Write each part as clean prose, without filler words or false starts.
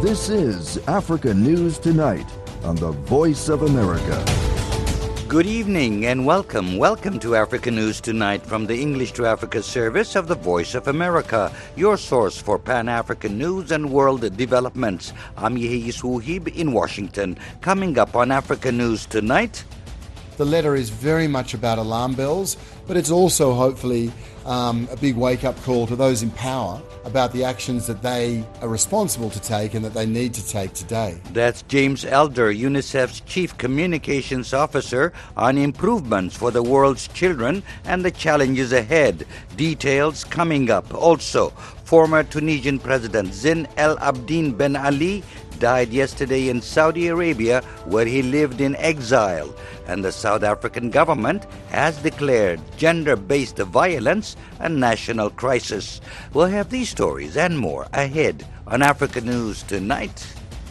This is Africa News Tonight on the Voice of America. Good evening and welcome. Welcome to Africa News Tonight from the English to Africa service of the Voice of America, your source for Pan-African news and world developments. I'm Yehiyis Wuhib in Washington. Coming up on Africa News Tonight. The letter is very much about alarm bells, but it's also hopefully a big wake-up call to those in power about the actions that they are responsible to take and that they need to take today. That's James Elder, UNICEF's Chief Communications Officer, on improvements for the world's children and the challenges ahead. Details coming up. Also, former Tunisian President Zine El Abidine Ben Ali died yesterday in Saudi Arabia, where he lived in exile. And the South African government has declared gender-based violence a national crisis. We'll have these stories and more ahead on Africa News Tonight.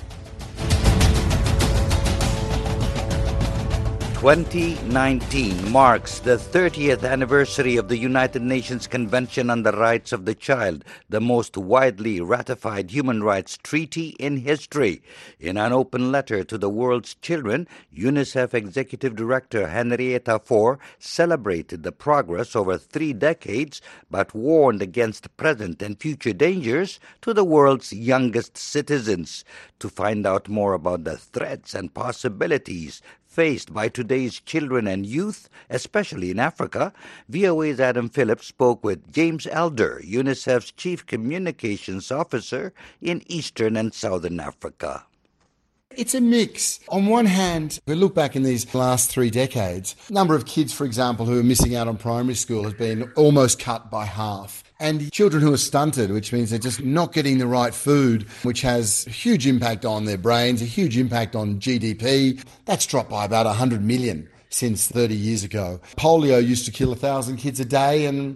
2019 marks the 30th anniversary of the United Nations Convention on the Rights of the Child, the most widely ratified human rights treaty in history. In an open letter to the world's children, UNICEF Executive Director Henrietta Fore celebrated the progress over 3 decades, but warned against present and future dangers to the world's youngest citizens. To find out more about the threats and possibilities faced by today's children and youth, especially in Africa, VOA's Adam Phillips spoke with James Elder, UNICEF's Chief Communications Officer in Eastern and Southern Africa. It's a mix. On one hand, we look back in these last 3 decades, the number of kids, for example, who are missing out on primary school has been almost cut by half. And children who are stunted, which means they're just not getting the right food, which has a huge impact on their brains, a huge impact on GDP. That's dropped by about 100 million since 30 years ago. Polio used to kill 1,000 kids a day, and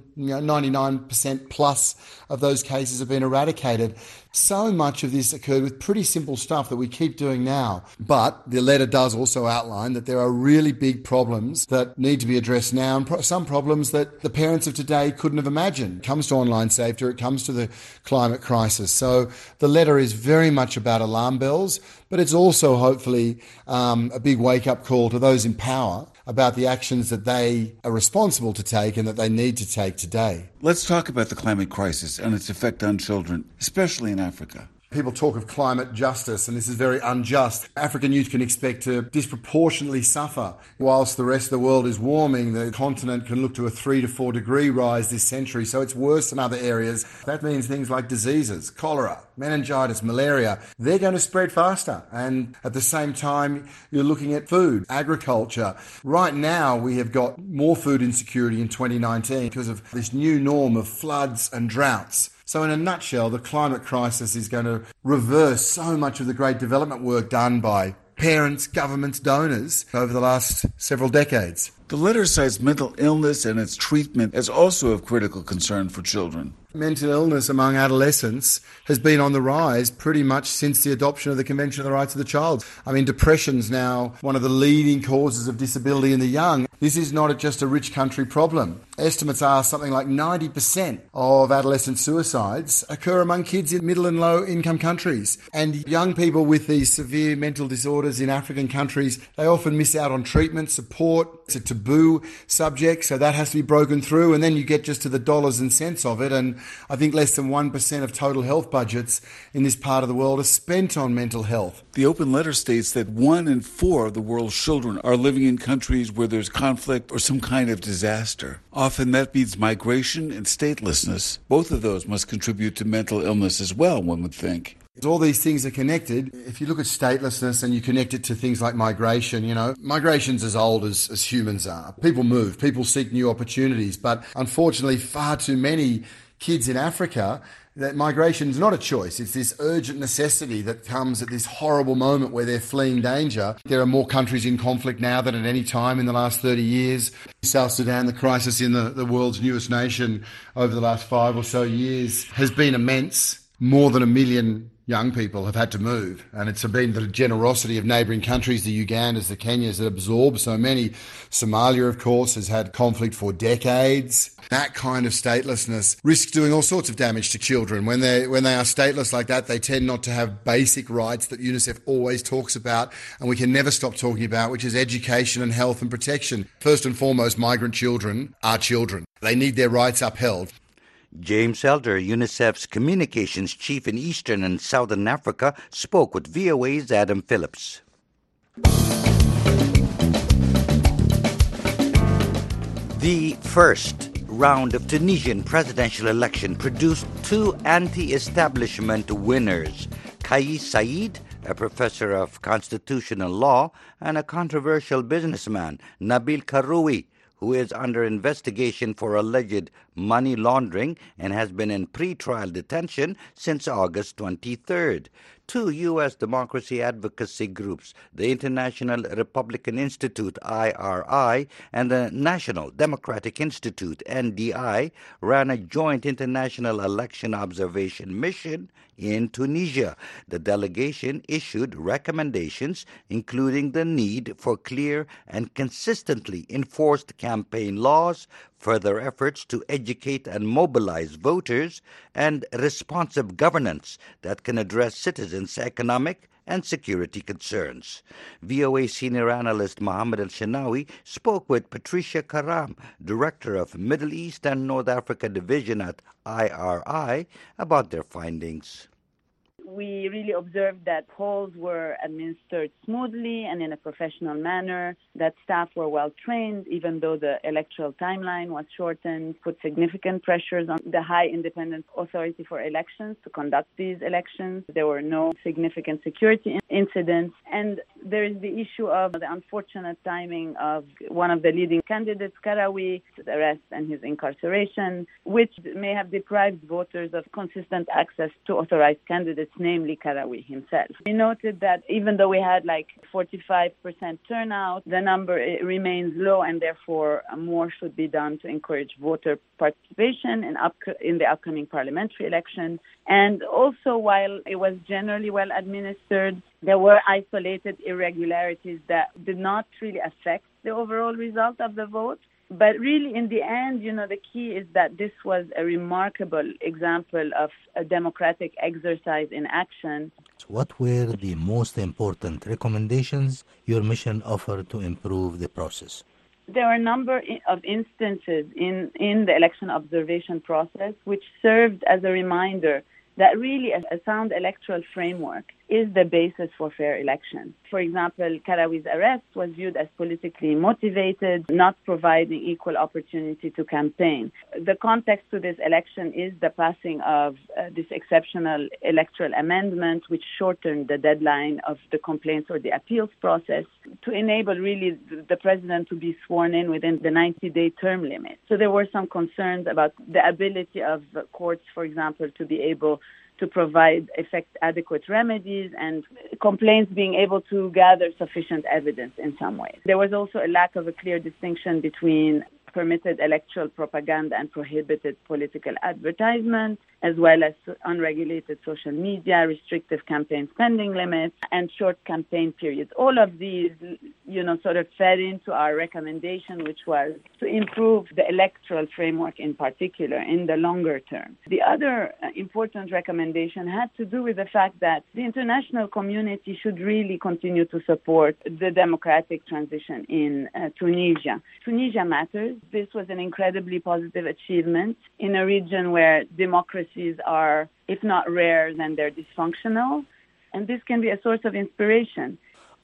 99% plus of those cases have been eradicated. So much of this occurred with pretty simple stuff that we keep doing now. But the letter does also outline that there are really big problems that need to be addressed now, and some problems that the parents of today couldn't have imagined. It comes to online safety, it comes to the climate crisis. So the letter is very much about alarm bells, but it's also hopefully a big wake-up call to those in power about the actions that they are responsible to take and that they need to take today. Let's talk about the climate crisis and its effect on children, especially in Africa. People talk of climate justice, and this is very unjust. African youth can expect to disproportionately suffer. Whilst the rest of the world is warming, the continent can look to a 3 to 4 degree rise this century, so it's worse than other areas. That means things like diseases, cholera, meningitis, malaria, they're going to spread faster. And at the same time, you're looking at food, agriculture. Right now, we have got more food insecurity in 2019 because of this new norm of floods and droughts. So in a nutshell, the climate crisis is going to reverse so much of the great development work done by parents, governments, donors over the last several decades. The letter cites mental illness and its treatment as also of critical concern for children. Mental illness among adolescents has been on the rise pretty much since the adoption of the Convention on the Rights of the Child. I mean, depression's now one of the leading causes of disability in the young. This is not just a rich country problem. Estimates are something like 90% of adolescent suicides occur among kids in middle and low income countries. And young people with these severe mental disorders in African countries, they often miss out on treatment, support. It's a taboo subject, so that has to be broken through. And then you get just to the dollars and cents of it. And I think less than 1% of total health budgets in this part of the world are spent on mental health. The open letter states that 1 in 4 of the world's children are living in countries where there's conflict or some kind of disaster. Often that means migration and statelessness. Both of those must contribute to mental illness as well, one would think. All these things are connected. If you look at statelessness and you connect it to things like migration, migration's as old as humans are. People move, people seek new opportunities, but unfortunately far too many kids in Africa, that migration is not a choice. It's this urgent necessity that comes at this horrible moment where they're fleeing danger. There are more countries in conflict now than at any time in the last 30 years. South Sudan, the crisis in the world's newest nation over the last 5 or so years has been immense. More than 1 million young people have had to move, and it's been the generosity of neighbouring countries, the Ugandas, the Kenyas, that absorb so many. Somalia, of course, has had conflict for decades. That kind of statelessness risks doing all sorts of damage to children. When they are stateless like that, they tend not to have basic rights that UNICEF always talks about, and we can never stop talking about, which is education and health and protection. First and foremost, migrant children are children. They need their rights upheld. James Elder, UNICEF's communications chief in Eastern and Southern Africa, spoke with VOA's Adam Phillips. The first round of Tunisian presidential election produced two anti-establishment winners, Kais Saied, a professor of constitutional law, and a controversial businessman, Nabil Karoui, who is under investigation for alleged money laundering and has been in pre-trial detention since August 23rd. Two U.S. democracy advocacy groups, the International Republican Institute, IRI, and the National Democratic Institute, NDI, ran a joint international election observation mission in Tunisia. The delegation issued recommendations, including the need for clear and consistently enforced campaign laws, further efforts to educate and mobilize voters, and responsive governance that can address citizens' economic and security concerns. VOA senior analyst Mohammed Al-Shinawi spoke with Patricia Karam, director of Middle East and North Africa Division at IRI, about their findings. We really observed that polls were administered smoothly and in a professional manner, that staff were well trained, even though the electoral timeline was shortened, put significant pressures on the High Independent Authority for Elections to conduct these elections. There were no significant security incidents. And there is the issue of the unfortunate timing of one of the leading candidates, Karoui, his arrest and his incarceration, which may have deprived voters of consistent access to authorized candidates, namely Karoui himself. We noted that even though we had 45% turnout, the number remains low, and therefore more should be done to encourage voter participation in the upcoming parliamentary election. And also, while it was generally well administered, there were isolated irregularities that did not really affect the overall result of the vote. But really, in the end, the key is that this was a remarkable example of a democratic exercise in action. What were the most important recommendations your mission offered to improve the process? There are a number of instances in the election observation process which served as a reminder that really a sound electoral framework is the basis for fair elections. For example, Karoui's arrest was viewed as politically motivated, not providing equal opportunity to campaign. The context to this election is the passing of this exceptional electoral amendment, which shortened the deadline of the complaints or the appeals process to enable really the president to be sworn in within the 90-day term limit. So there were some concerns about the ability of courts, for example, to be able to provide adequate remedies and complaints being able to gather sufficient evidence in some ways. There was also a lack of a clear distinction between permitted electoral propaganda and prohibited political advertisement, as well as unregulated social media, restrictive campaign spending limits, and short campaign periods. All of these, sort of fed into our recommendation, which was to improve the electoral framework in particular in the longer term. The other important recommendation had to do with the fact that the international community should really continue to support the democratic transition in Tunisia. Tunisia matters. This was an incredibly positive achievement in a region where democracies are, if not rare, then they're dysfunctional. And this can be a source of inspiration.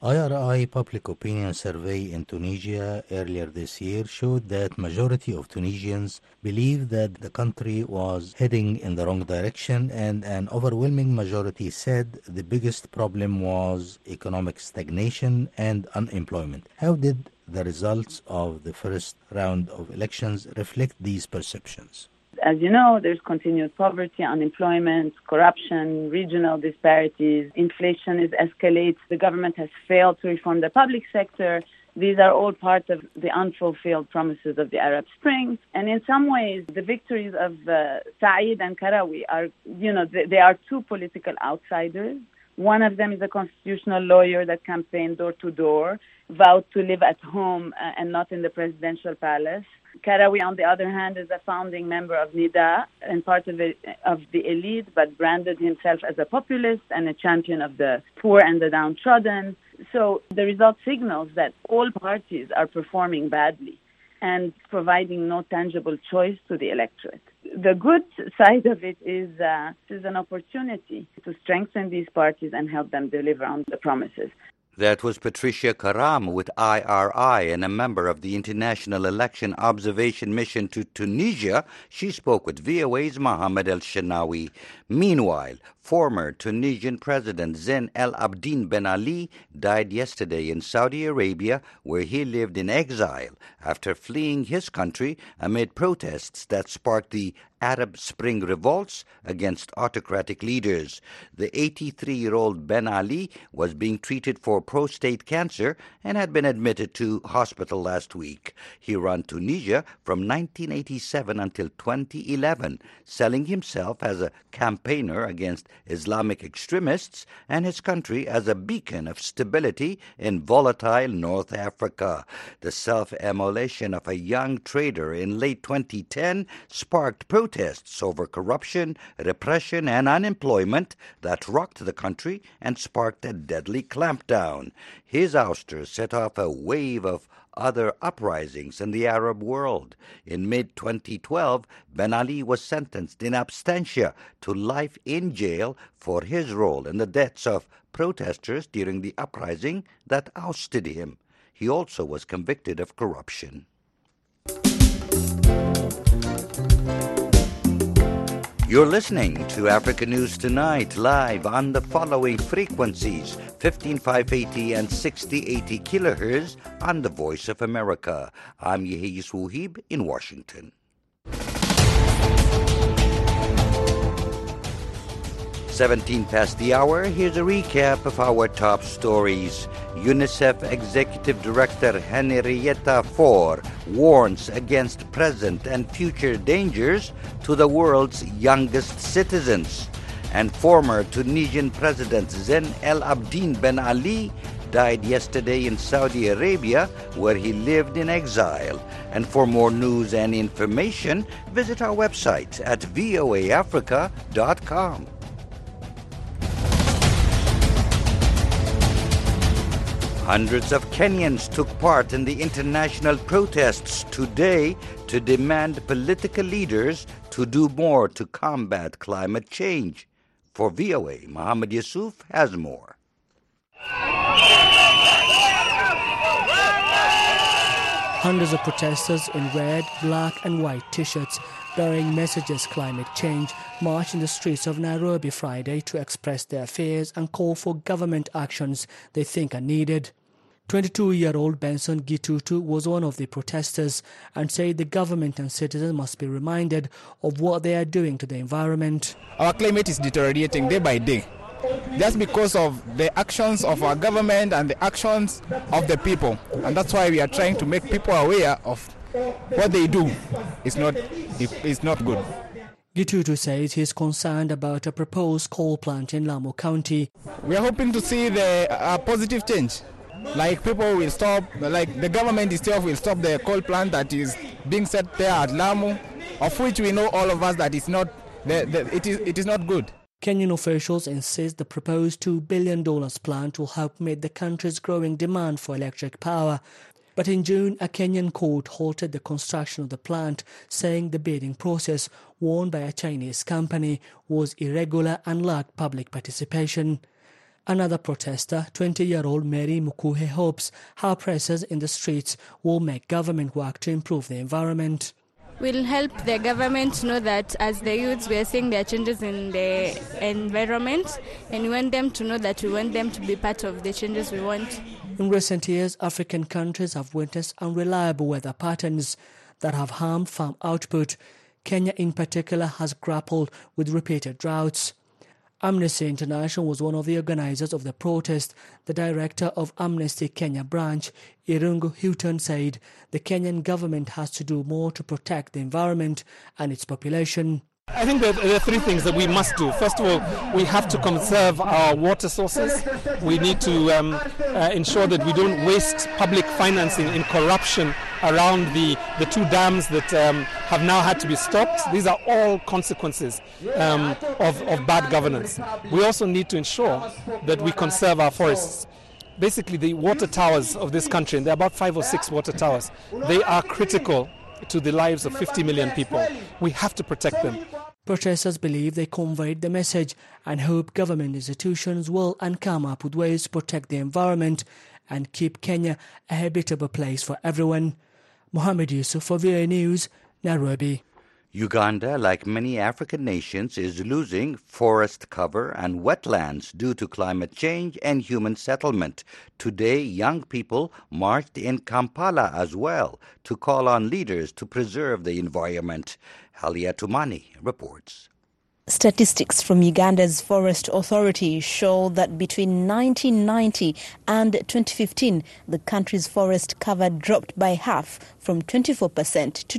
IRI Public Opinion Survey in Tunisia earlier this year showed that majority of Tunisians believe that the country was heading in the wrong direction, and an overwhelming majority said the biggest problem was economic stagnation and unemployment. How did the results of the first round of elections reflect these perceptions? As you know, there's continued poverty, unemployment, corruption, regional disparities. Inflation is escalates. The government has failed to reform the public sector. These are all part of the unfulfilled promises of the Arab Spring. And in some ways, the victories of Saeed and Karawi are, they are two political outsiders. One of them is a constitutional lawyer that campaigned door to door, vowed to live at home and not in the presidential palace. Karawi, on the other hand, is a founding member of Nida and part of the elite, but branded himself as a populist and a champion of the poor and the downtrodden. So the result signals that all parties are performing badly and providing no tangible choice to the electorate. The good side of it is an opportunity to strengthen these parties and help them deliver on the promises. That was Patricia Karam with IRI and a member of the International Election Observation Mission to Tunisia. She spoke with VOA's Mohammed El-Shenawi. Meanwhile, former Tunisian President Zine El Abidine Ben Ali died yesterday in Saudi Arabia, where he lived in exile after fleeing his country amid protests that sparked the Arab Spring revolts against autocratic leaders. The 83-year-old Ben Ali was being treated for prostate cancer and had been admitted to hospital last week. He ran Tunisia from 1987 until 2011, selling himself as a campaigner against Islamic extremists and his country as a beacon of stability in volatile North Africa. The self-immolation of a young trader in late 2010 sparked protests over corruption, repression, and unemployment that rocked the country and sparked a deadly clampdown. His ouster set off a wave of other uprisings in the Arab world. In mid-2012, Ben Ali was sentenced in absentia to life in jail for his role in the deaths of protesters during the uprising that ousted him. He also was convicted of corruption. You're listening to Africa News Tonight, live on the following frequencies: 15580 and 6080 kilohertz on the Voice of America. I'm Yehia Souhib in Washington. 17 past the hour, here's a recap of our top stories. UNICEF Executive Director Henrietta Fore warns against present and future dangers to the world's youngest citizens. And former Tunisian President Zine El Abidine Ben Ali died yesterday in Saudi Arabia, where he lived in exile. And for more news and information, visit our website at voaafrica.com. Hundreds of Kenyans took part in the international protests today to demand political leaders to do more to combat climate change. For VOA, Mohammed Yusuf has more. Hundreds of protesters in red, black and white t-shirts bearing messages climate change marched in the streets of Nairobi Friday to express their fears and call for government actions they think are needed. 22-year-old Benson Gitutu was one of the protesters and said the government and citizens must be reminded of what they are doing to the environment. Our climate is deteriorating day by day, just because of the actions of our government and the actions of the people. And that's why we are trying to make people aware of what they do. It's not good. Gitutu says he is concerned about a proposed coal plant in Lamu County. We are hoping to see the positive change. Like people will stop, like the government itself will stop the coal plant that is being set there at Lamu, of which we know all of us that it is not good. Kenyan officials insist the proposed $2 billion plant will help meet the country's growing demand for electric power. But in June, a Kenyan court halted the construction of the plant, saying the bidding process, won by a Chinese company, was irregular and lacked public participation. Another protester, 20-year-old Mary Mukuhe, hopes her presence in the streets will make government work to improve the environment. We'll help the government know that as the youths we are seeing their changes in the environment, and we want them to know that we want them to be part of the changes we want. In recent years, African countries have witnessed unreliable weather patterns that have harmed farm output. Kenya in particular has grappled with repeated droughts. Amnesty International was one of the organizers of the protest. The director of Amnesty Kenya branch, Irungu Houghton, said the Kenyan government has to do more to protect the environment and its population. I think there are three things that we must do. First of all, we have to conserve our water sources. We need to ensure that we don't waste public financing in corruption around the two dams that have now had to be stopped. These are all consequences of bad governance. We also need to ensure that we conserve our forests. Basically, the water towers of this country, and there are about 5 or 6 water towers, they are critical to the lives of 50 million people. We have to protect them. Protesters believe they conveyed the message and hope government institutions will and come up with ways to protect the environment and keep Kenya a habitable place for everyone. Mohammed Yusuf for VOA News, Nairobi. Uganda, like many African nations, is losing forest cover and wetlands due to climate change and human settlement. Today, young people marched in Kampala as well to call on leaders to preserve the environment. Halia Tumani reports. Statistics from Uganda's Forest Authority show that between 1990 and 2015, the country's forest cover dropped by half, from 24% to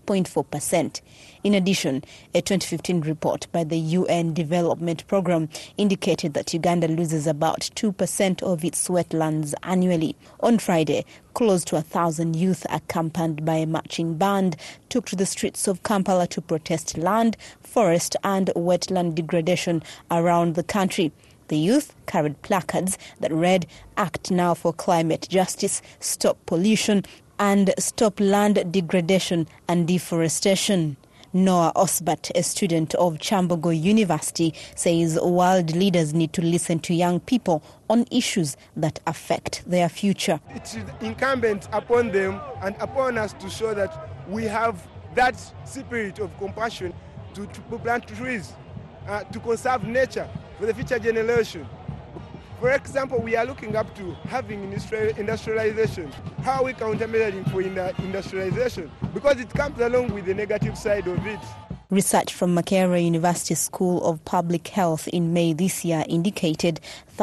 12.4%. In addition, a 2015 report by the UN Development Programme indicated that Uganda loses about 2% of its wetlands annually. On Friday, close to 1,000 youth, accompanied by a marching band, took to the streets of Kampala to protest land, forest and wetland degradation around the country. The youth carried placards that read, "Act now for climate justice, stop pollution and stop land degradation and deforestation." Noah Osbat, a student of Chambogo University, says world leaders need to listen to young people on issues that affect their future. It's incumbent upon them and upon us to show that we have that spirit of compassion to plant trees, to conserve nature for the future generation. For example, we are looking up to having industrialization. How are we countermeasuring for industrialization? Because it comes along with the negative side of it. Research from Makerere University School of Public Health in May this year indicated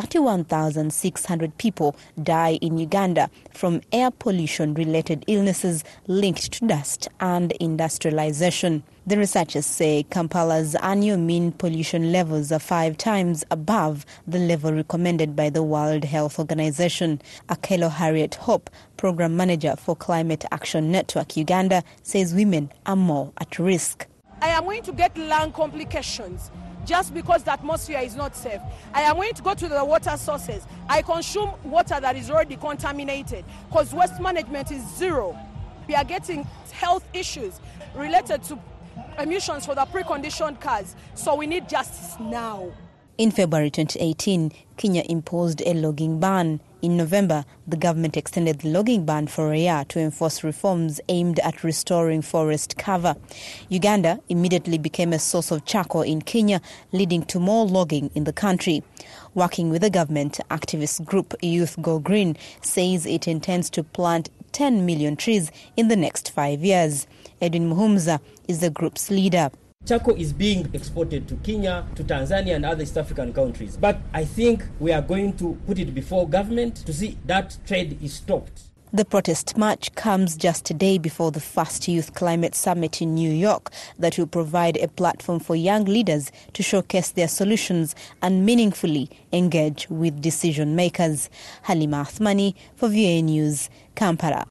31,600 people die in Uganda from air pollution-related illnesses linked to dust and industrialization. The researchers say Kampala's annual mean pollution levels are 5 times above the level recommended by the World Health Organization. Akelo Harriet Hope, Program Manager for Climate Action Network Uganda, says women are more at risk. I am going to get lung complications just because the atmosphere is not safe. I am going to go to the water sources. I consume water that is already contaminated because waste management is zero. We are getting health issues related to emissions for the preconditioned cars. So we need justice now. In February 2018, Kenya imposed a logging ban. In November, the government extended the logging ban for a year to enforce reforms aimed at restoring forest cover. Uganda immediately became a source of charcoal in Kenya, leading to more logging in the country. Working with the government, activist group Youth Go Green says it intends to plant 10 million trees in the next 5 years. Edwin Muhumza is the group's leader. Charcoal is being exported to Kenya, to Tanzania and other East African countries. But I think we are going to put it before government to see that trade is stopped. The protest march comes just a day before the first Youth Climate Summit in New York that will provide a platform for young leaders to showcase their solutions and meaningfully engage with decision makers. Halima Athmani for VOA News, Kampala.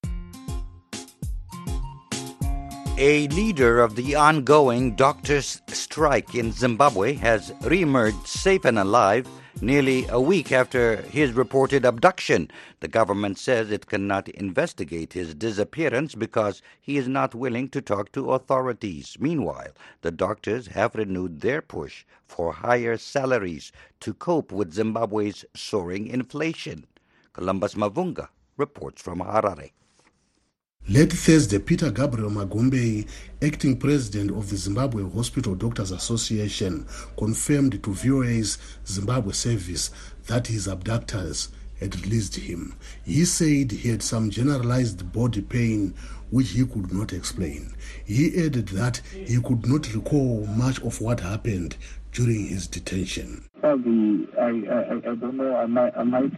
A leader of the ongoing doctors' strike in Zimbabwe has re-emerged safe and alive nearly a week after his reported abduction. The government says it cannot investigate his disappearance because he is not willing to talk to authorities. Meanwhile, the doctors have renewed their push for higher salaries to cope with Zimbabwe's soaring inflation. Columbus Mavunga reports from Harare. Late Thursday, Peter Gabriel Magumbe, acting president of the Zimbabwe Hospital Doctors Association, confirmed to VOA's Zimbabwe service that his abductors had released him. He said he had some generalized body pain which he could not explain. He added that he could not recall much of what happened during his detention. I don't know, I might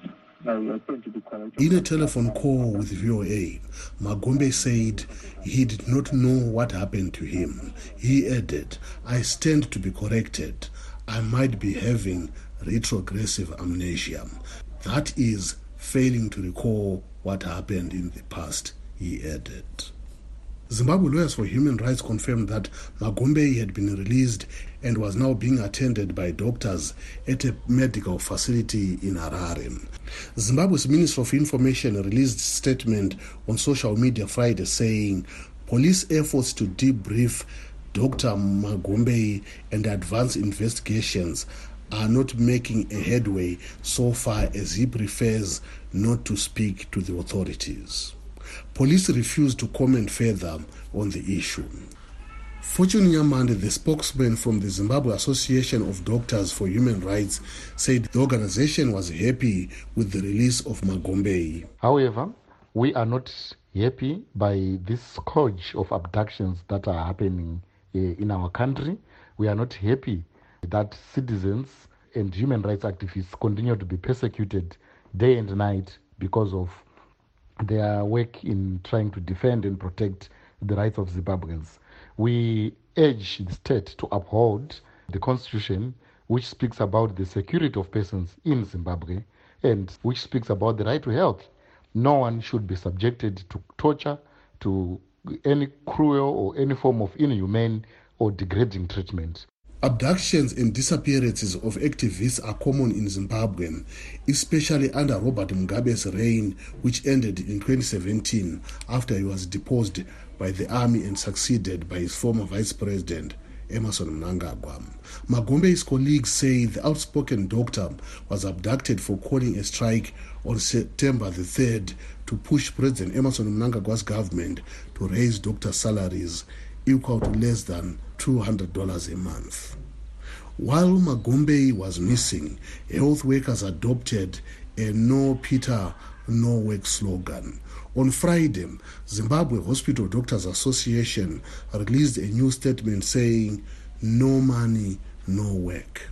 to be correct. In a telephone call with VOA, Magombe said he did not know what happened to him. He added, "I stand to be corrected. I might be having retrogressive amnesia. That is, failing to recall what happened in the past," he added. Zimbabwe Lawyers for Human Rights confirmed that Magombe had been released and was now being attended by doctors at a medical facility in Harare. Zimbabwe's Minister of Information released a statement on social media Friday saying police efforts to debrief Dr. Magombe and advance investigations are not making a headway so far as he prefers not to speak to the authorities. Police refused to comment further on the issue. Fortune Nyamande, the spokesman from the Zimbabwe Association of Doctors for Human Rights, said the organization was happy with the release of Magombe. However, we are not happy by this scourge of abductions that are happening in our country. We are not happy that citizens and human rights activists continue to be persecuted day and night because of their work in trying to defend and protect the rights of Zimbabweans. We urge the state to uphold the constitution, which speaks about the security of persons in Zimbabwe and which speaks about the right to health. No one should be subjected to torture, to any cruel or any form of inhumane or degrading treatment. Abductions and disappearances of activists are common in Zimbabwe, especially under Robert Mugabe's reign, which ended in 2017 after he was deposed by the army and succeeded by his former vice president, Emmerson Mnangagwa. Magombe's colleagues say the outspoken doctor was abducted for calling a strike on September the 3rd to push President Emmerson Mnangagwa's government to raise doctor salaries equal to less than $200 a month. While Magombe was missing, health workers adopted a "No Peter, No Work" slogan. On Friday, Zimbabwe Hospital Doctors Association released a new statement saying, "No money, no work."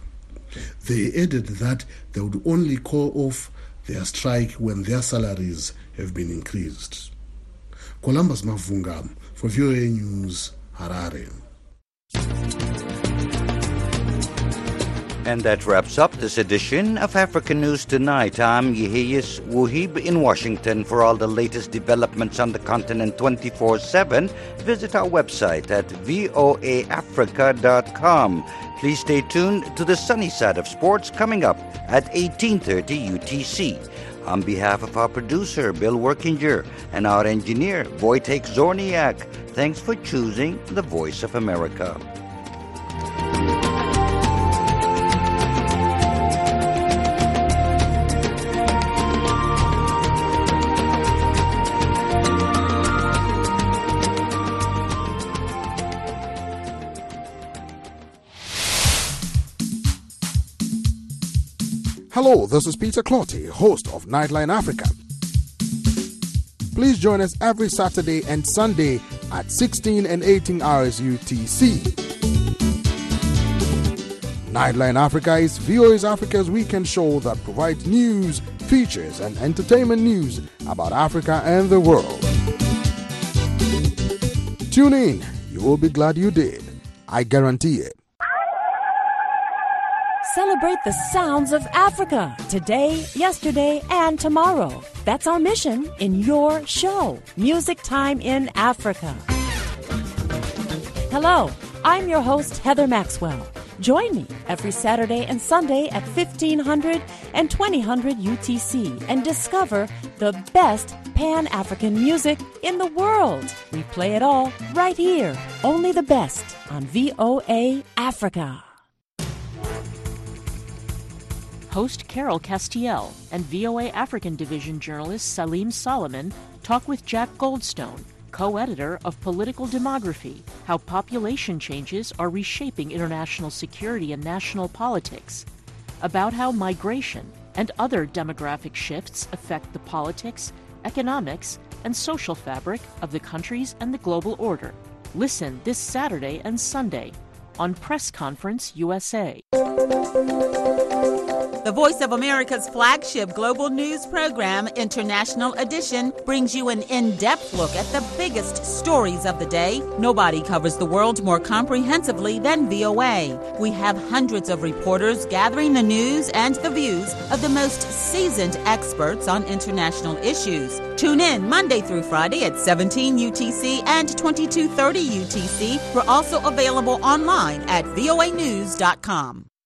They added that they would only call off their strike when their salaries have been increased. Columbus Mavunga for VOA News, Harare. And that wraps up this edition of African News Tonight. I'm Yehiyas Wuhib in Washington. For all the latest developments on the continent 24/7, visit our website at voaafrica.com. Please stay tuned to the sunny side of sports coming up at 18:30 UTC. On behalf of our producer, Bill Workinger, and our engineer, Wojtek Zorniak, thanks for choosing the Voice of America. Hello, this is Peter Clotty, host of Nightline Africa. Please join us every Saturday and Sunday at 16 and 18 hours UTC. Nightline Africa is VOA's Africa's weekend show that provides news, features, and entertainment news about Africa and the world. Tune in. You will be glad you did. I guarantee it. Celebrate the sounds of Africa today, yesterday, and tomorrow. That's our mission in your show, Music Time in Africa. Hello, I'm your host, Heather Maxwell. Join me every Saturday and Sunday at 1500 and 2000 UTC and discover the best Pan-African music in the world. We play it all right here, only the best on VOA Africa. Host Carol Castiel and VOA African Division journalist Salim Solomon talk with Jack Goldstone, co-editor of Political Demography, how population changes are reshaping international security and national politics, about how migration and other demographic shifts affect the politics, economics, and social fabric of the countries and the global order. Listen this Saturday and Sunday. on Press Conference USA. The Voice of America's flagship global news program, International Edition, brings you an in-depth look at the biggest stories of the day. Nobody covers the world more comprehensively than VOA. We have hundreds of reporters gathering the news and the views of the most seasoned experts on international issues. Tune in Monday through Friday at 17 UTC and 22:30 UTC. We're also available online at voanews.com.